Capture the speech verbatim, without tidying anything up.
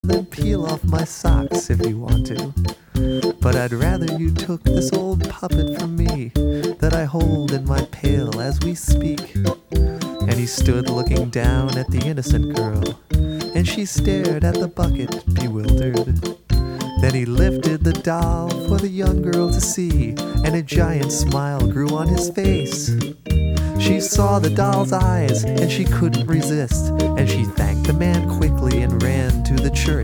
then peel off my socks if you want to. But I'd rather you took this old puppet from me that I hold in my pail as we speak. And he stood looking down at the innocent girl, and she stared at the bucket, bewildered. Then he lifted the doll for the young girl to see, and a giant smile grew on his face. She saw the doll's eyes, and she couldn't resist, and she thanked the man quickly and ran to the church.